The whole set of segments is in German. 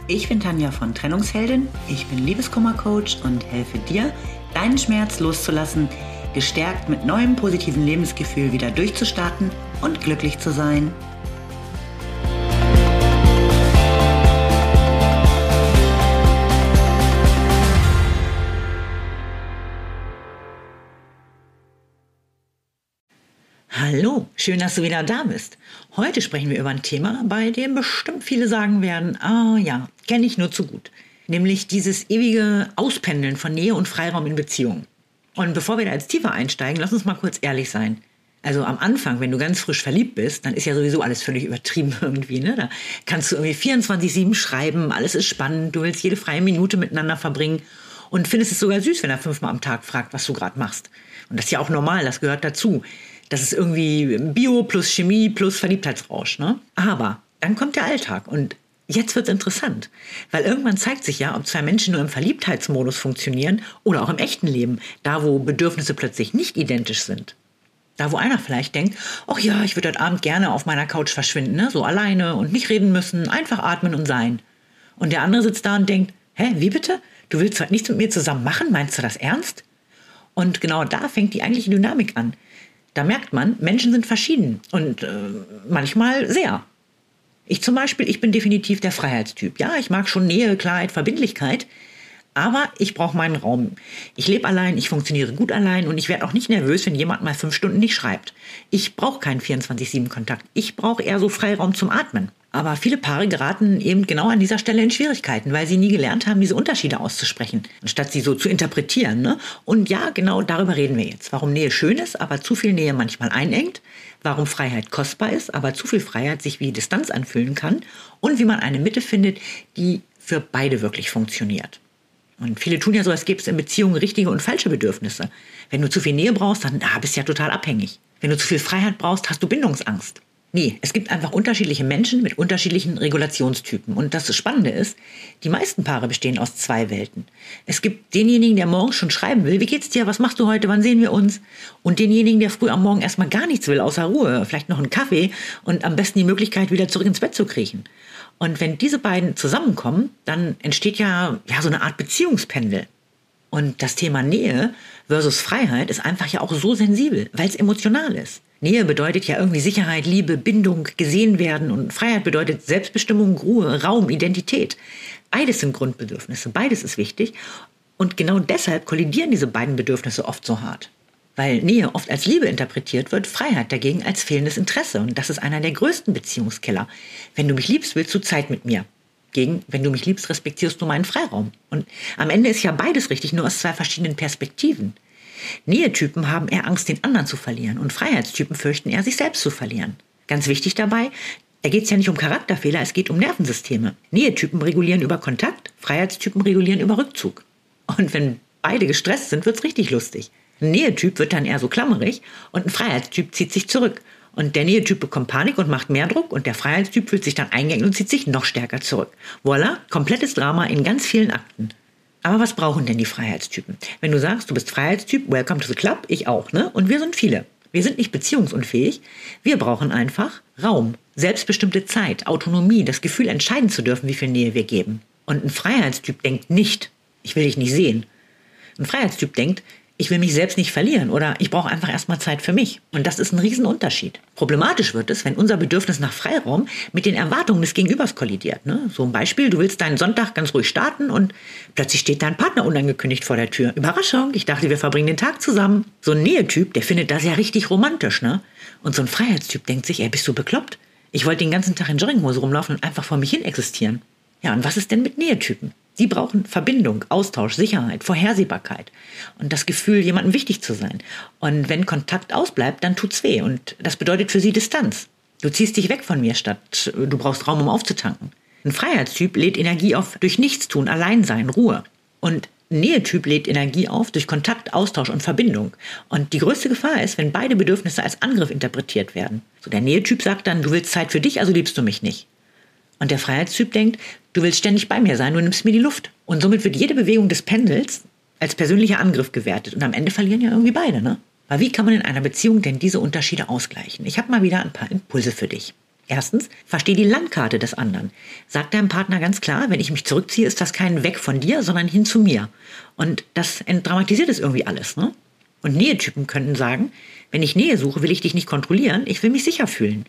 Ich bin Tanja von Trennungsheldin, ich bin Liebeskummer-Coach und helfe dir, deinen Schmerz loszulassen, gestärkt mit neuem positiven Lebensgefühl wieder durchzustarten und glücklich zu sein. Hallo, schön, dass du wieder da bist. Heute sprechen wir über ein Thema, bei dem bestimmt viele sagen werden, ja, kenne ich nur zu gut. Nämlich dieses ewige Auspendeln von Nähe und Freiraum in Beziehungen. Und bevor wir da jetzt tiefer einsteigen, lass uns mal kurz ehrlich sein. Also am Anfang, wenn du ganz frisch verliebt bist, dann ist ja sowieso alles völlig übertrieben irgendwie, ne? Da kannst du irgendwie 24/7 schreiben, alles ist spannend, du willst jede freie Minute miteinander verbringen und findest es sogar süß, wenn er 5-mal am Tag fragt, was du gerade machst. Und das ist ja auch normal, das gehört dazu. Das ist irgendwie Bio plus Chemie plus Verliebtheitsrausch, ne? Aber dann kommt der Alltag und jetzt wird's interessant, weil irgendwann zeigt sich ja, ob zwei Menschen nur im Verliebtheitsmodus funktionieren oder auch im echten Leben, da wo Bedürfnisse plötzlich nicht identisch sind. Da wo einer vielleicht denkt, ach ja, ich würde heute Abend gerne auf meiner Couch verschwinden, ne? So alleine und nicht reden müssen, einfach atmen und sein. Und der andere sitzt da und denkt, hä, wie bitte? Du willst heute nichts mit mir zusammen machen? Meinst du das ernst? Und genau da fängt die eigentliche Dynamik an. Da merkt man, Menschen sind verschieden und manchmal sehr. Ich zum Beispiel, ich bin definitiv der Freiheitstyp. Ja, ich mag schon Nähe, Klarheit, Verbindlichkeit, aber ich brauche meinen Raum. Ich lebe allein, ich funktioniere gut allein und ich werde auch nicht nervös, wenn jemand mal 5 Stunden nicht schreibt. Ich brauche keinen 24/7-Kontakt. Ich brauche eher so Freiraum zum Atmen. Aber viele Paare geraten eben genau an dieser Stelle in Schwierigkeiten, weil sie nie gelernt haben, diese Unterschiede auszusprechen, anstatt sie so zu interpretieren, ne? Und ja, genau darüber reden wir jetzt. Warum Nähe schön ist, aber zu viel Nähe manchmal einengt. Warum Freiheit kostbar ist, aber zu viel Freiheit sich wie Distanz anfühlen kann. Und wie man eine Mitte findet, die für beide wirklich funktioniert. Und viele tun ja so, als gäbe es in Beziehungen richtige und falsche Bedürfnisse. Wenn du zu viel Nähe brauchst, dann bist du ja total abhängig. Wenn du zu viel Freiheit brauchst, hast du Bindungsangst. Nee, es gibt einfach unterschiedliche Menschen mit unterschiedlichen Regulationstypen. Und das Spannende ist, die meisten Paare bestehen aus 2 Welten. Es gibt denjenigen, der morgens schon schreiben will, wie geht's dir, was machst du heute, wann sehen wir uns? Und denjenigen, der früh am Morgen erstmal gar nichts will, außer Ruhe, vielleicht noch einen Kaffee und am besten die Möglichkeit, wieder zurück ins Bett zu kriechen. Und wenn diese beiden zusammenkommen, dann entsteht ja so eine Art Beziehungspendel. Und das Thema Nähe versus Freiheit ist einfach ja auch so sensibel, weil es emotional ist. Nähe bedeutet ja irgendwie Sicherheit, Liebe, Bindung, gesehen werden und Freiheit bedeutet Selbstbestimmung, Ruhe, Raum, Identität. Beides sind Grundbedürfnisse, beides ist wichtig und genau deshalb kollidieren diese beiden Bedürfnisse oft so hart. Weil Nähe oft als Liebe interpretiert wird, Freiheit dagegen als fehlendes Interesse und das ist einer der größten Beziehungskiller. Wenn du mich liebst, willst du Zeit mit mir. Wenn du mich liebst, respektierst du meinen Freiraum. Und am Ende ist ja beides richtig, nur aus 2 verschiedenen Perspektiven. Nähetypen haben eher Angst, den anderen zu verlieren und Freiheitstypen fürchten eher, sich selbst zu verlieren. Ganz wichtig dabei, da geht es ja nicht um Charakterfehler, es geht um Nervensysteme. Nähetypen regulieren über Kontakt, Freiheitstypen regulieren über Rückzug. Und wenn beide gestresst sind, wird's richtig lustig. Ein Nähetyp wird dann eher so klammerig und ein Freiheitstyp zieht sich zurück. Und der Nähetyp bekommt Panik und macht mehr Druck und der Freiheitstyp fühlt sich dann eingeengt und zieht sich noch stärker zurück. Voilà, komplettes Drama in ganz vielen Akten. Aber was brauchen denn die Freiheitstypen? Wenn du sagst, du bist Freiheitstyp, welcome to the club, ich auch, ne? Und wir sind viele. Wir sind nicht beziehungsunfähig. Wir brauchen einfach Raum, selbstbestimmte Zeit, Autonomie, das Gefühl, entscheiden zu dürfen, wie viel Nähe wir geben. Und ein Freiheitstyp denkt nicht, ich will dich nicht sehen. Ein Freiheitstyp denkt, ich will mich selbst nicht verlieren oder ich brauche einfach erstmal Zeit für mich. Und das ist ein Riesenunterschied. Problematisch wird es, wenn unser Bedürfnis nach Freiraum mit den Erwartungen des Gegenübers kollidiert. Ne? So ein Beispiel, du willst deinen Sonntag ganz ruhig starten und plötzlich steht dein Partner unangekündigt vor der Tür. Überraschung, ich dachte, wir verbringen den Tag zusammen. So ein Nähetyp, der findet das ja richtig romantisch. Ne? Und so ein Freiheitstyp denkt sich, ey, bist du bekloppt? Ich wollte den ganzen Tag in Jogginghose rumlaufen und einfach vor mich hin existieren. Ja, und was ist denn mit Nähetypen? Sie brauchen Verbindung, Austausch, Sicherheit, Vorhersehbarkeit und das Gefühl, jemandem wichtig zu sein. Und wenn Kontakt ausbleibt, dann tut's weh und das bedeutet für sie Distanz. Du ziehst dich weg von mir, statt du brauchst Raum, um aufzutanken. Ein Freiheitstyp lädt Energie auf durch Nichtstun, Alleinsein, Ruhe. Und ein Nähetyp lädt Energie auf durch Kontakt, Austausch und Verbindung. Und die größte Gefahr ist, wenn beide Bedürfnisse als Angriff interpretiert werden. So, der Nähetyp sagt dann, du willst Zeit für dich, also liebst du mich nicht. Und der Freiheitstyp denkt, du willst ständig bei mir sein, du nimmst mir die Luft. Und somit wird jede Bewegung des Pendels als persönlicher Angriff gewertet. Und am Ende verlieren ja irgendwie beide, ne? Aber wie kann man in einer Beziehung denn diese Unterschiede ausgleichen? Ich habe mal wieder ein paar Impulse für dich. Erstens, versteh die Landkarte des anderen. Sag deinem Partner ganz klar, wenn ich mich zurückziehe, ist das kein Weg von dir, sondern hin zu mir. Und das entdramatisiert es irgendwie alles, ne? Und Nähetypen könnten sagen, wenn ich Nähe suche, will ich dich nicht kontrollieren, ich will mich sicher fühlen.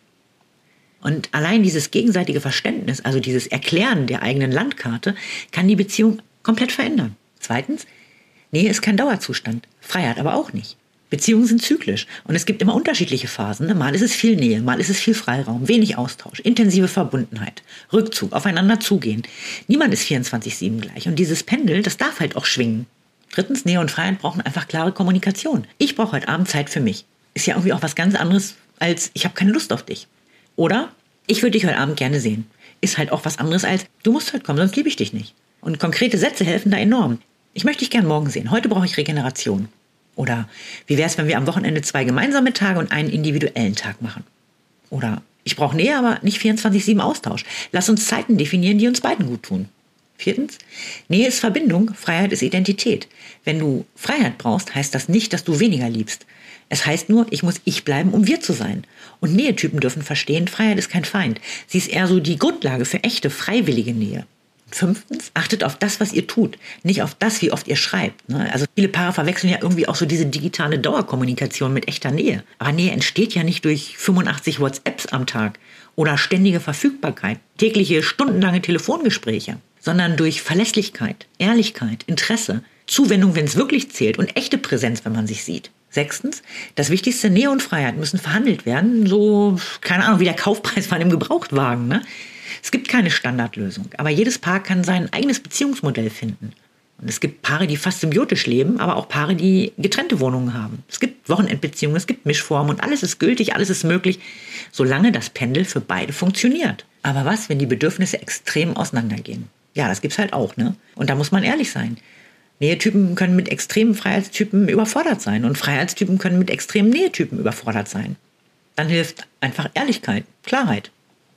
Und allein dieses gegenseitige Verständnis, also dieses Erklären der eigenen Landkarte, kann die Beziehung komplett verändern. Zweitens, Nähe ist kein Dauerzustand, Freiheit aber auch nicht. Beziehungen sind zyklisch und es gibt immer unterschiedliche Phasen. Mal ist es viel Nähe, mal ist es viel Freiraum, wenig Austausch, intensive Verbundenheit, Rückzug, aufeinander zugehen. Niemand ist 24/7 gleich und dieses Pendel, das darf halt auch schwingen. Drittens, Nähe und Freiheit brauchen einfach klare Kommunikation. Ich brauche heute Abend Zeit für mich. Ist ja irgendwie auch was ganz anderes als ich habe keine Lust auf dich. Oder ich würde dich heute Abend gerne sehen. Ist halt auch was anderes als du musst heute kommen, sonst liebe ich dich nicht. Und konkrete Sätze helfen da enorm. Ich möchte dich gern morgen sehen. Heute brauche ich Regeneration. Oder wie wäre es, wenn wir am Wochenende 2 gemeinsame Tage und einen individuellen Tag machen? Oder ich brauche Nähe, aber nicht 24/7 Austausch. Lass uns Zeiten definieren, die uns beiden gut tun. Viertens, Nähe ist Verbindung, Freiheit ist Identität. Wenn du Freiheit brauchst, heißt das nicht, dass du weniger liebst. Es heißt nur, ich muss ich bleiben, um wir zu sein. Und Nähetypen dürfen verstehen, Freiheit ist kein Feind. Sie ist eher so die Grundlage für echte, freiwillige Nähe. Fünftens, achtet auf das, was ihr tut, nicht auf das, wie oft ihr schreibt. Also viele Paare verwechseln ja irgendwie auch so diese digitale Dauerkommunikation mit echter Nähe. Aber Nähe entsteht ja nicht durch 85 WhatsApps am Tag oder ständige Verfügbarkeit, tägliche stundenlange Telefongespräche, sondern durch Verlässlichkeit, Ehrlichkeit, Interesse, Zuwendung, wenn es wirklich zählt und echte Präsenz, wenn man sich sieht. Sechstens, das Wichtigste, Nähe und Freiheit müssen verhandelt werden, so, keine Ahnung, wie der Kaufpreis von einem Gebrauchtwagen, ne? Es gibt keine Standardlösung, aber jedes Paar kann sein eigenes Beziehungsmodell finden. Und es gibt Paare, die fast symbiotisch leben, aber auch Paare, die getrennte Wohnungen haben. Es gibt Wochenendbeziehungen, es gibt Mischformen und alles ist gültig, alles ist möglich, solange das Pendel für beide funktioniert. Aber was, wenn die Bedürfnisse extrem auseinandergehen? Ja, das gibt's halt auch, ne? Und da muss man ehrlich sein. Nähetypen können mit extremen Freiheitstypen überfordert sein und Freiheitstypen können mit extremen Nähetypen überfordert sein. Dann hilft einfach Ehrlichkeit, Klarheit.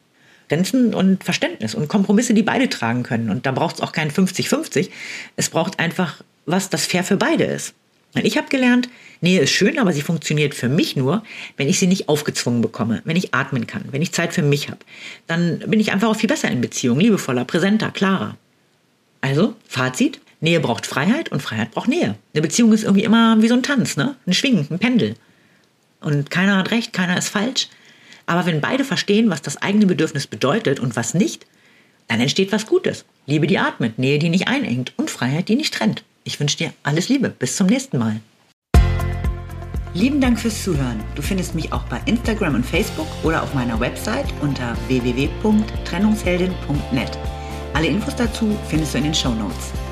Grenzen und Verständnis und Kompromisse, die beide tragen können. Und da braucht es auch kein 50-50. Es braucht einfach was, das fair für beide ist. Und ich habe gelernt, Nähe ist schön, aber sie funktioniert für mich nur, wenn ich sie nicht aufgezwungen bekomme, wenn ich atmen kann, wenn ich Zeit für mich habe. Dann bin ich einfach auch viel besser in Beziehung, liebevoller, präsenter, klarer. Also, Fazit, Nähe braucht Freiheit und Freiheit braucht Nähe. Eine Beziehung ist irgendwie immer wie so ein Tanz, ne? Ein Schwingen, ein Pendel. Und keiner hat recht, keiner ist falsch. Aber wenn beide verstehen, was das eigene Bedürfnis bedeutet und was nicht, dann entsteht was Gutes. Liebe, die atmet, Nähe, die nicht einengt und Freiheit, die nicht trennt. Ich wünsche dir alles Liebe. Bis zum nächsten Mal. Lieben Dank fürs Zuhören. Du findest mich auch bei Instagram und Facebook oder auf meiner Website unter www.trennungsheldin.net. Alle Infos dazu findest du in den Shownotes.